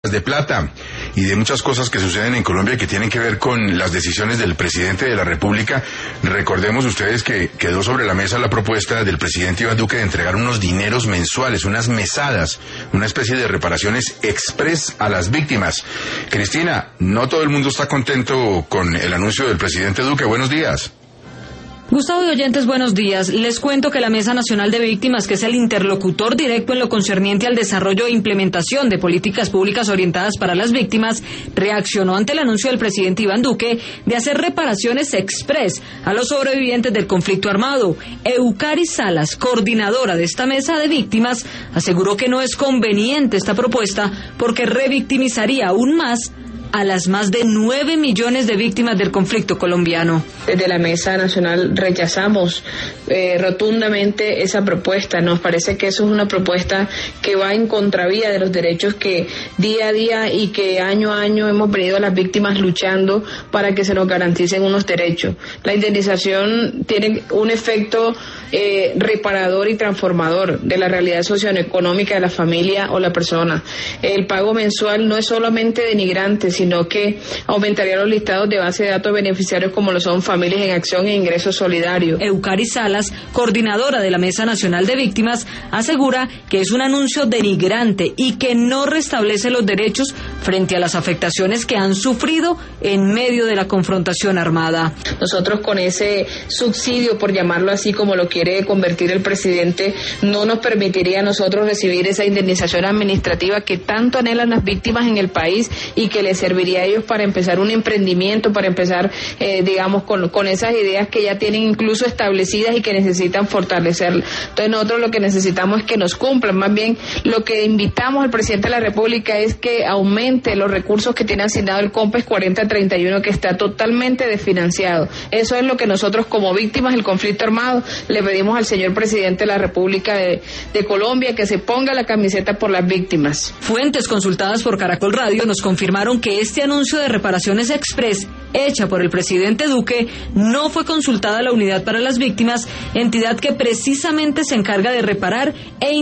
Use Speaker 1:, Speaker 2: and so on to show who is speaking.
Speaker 1: de plata y de muchas cosas que suceden en Colombia que tienen que ver con las decisiones del presidente de la República. Recordemos ustedes que quedó sobre la mesa la propuesta del presidente Iván Duque de entregar unos dineros mensuales, unas mesadas, una especie de reparaciones express a las víctimas. Cristina, no todo el mundo está contento con el anuncio del presidente Duque. Buenos días.
Speaker 2: Gustavo y oyentes, buenos días. Les cuento que la Mesa Nacional de Víctimas, que es el interlocutor directo en lo concerniente al desarrollo e implementación de políticas públicas orientadas para las víctimas, reaccionó ante el anuncio del presidente Iván Duque de hacer reparaciones express a los sobrevivientes del conflicto armado. Eucari Salas, coordinadora de esta Mesa de Víctimas, aseguró que no es conveniente esta propuesta porque revictimizaría aún más a las más de 9 millones de víctimas del conflicto colombiano.
Speaker 3: Desde la Mesa Nacional rechazamos rotundamente esa propuesta. Nos parece que eso es una propuesta que va en contravía de los derechos que día a día y que año a año hemos venido las víctimas luchando para que se nos garanticen unos derechos. La indemnización tiene un efecto reparador y transformador de la realidad socioeconómica de la familia o la persona. El pago mensual no es solamente denigrante, sino que aumentaría los listados de base de datos beneficiarios como lo son Familias en Acción e Ingreso Solidario.
Speaker 2: Eucari Salas, coordinadora de la Mesa Nacional de Víctimas, asegura que es un anuncio denigrante y que no restablece los derechos frente a las afectaciones que han sufrido en medio de la confrontación armada.
Speaker 3: Nosotros con ese subsidio, por llamarlo así como lo quiere convertir el presidente, no nos permitiría a nosotros recibir esa indemnización administrativa que tanto anhelan las víctimas en el país y que les serviría a ellos para empezar un emprendimiento, para empezar, digamos, con esas ideas que ya tienen incluso establecidas y que necesitan fortalecer. Entonces nosotros lo que necesitamos es que nos cumplan. Más bien, lo que invitamos al presidente de la República es que aumente los recursos que tiene asignado el COMPES 4031, que está totalmente desfinanciado. Eso es lo que nosotros como víctimas del conflicto armado le pedimos al señor presidente de la República de Colombia, que se ponga la camiseta por las víctimas.
Speaker 2: Fuentes consultadas por Caracol Radio nos confirmaron que este anuncio de reparaciones express hecha por el presidente Duque no fue consultada a la Unidad para las Víctimas, entidad que precisamente se encarga de reparar e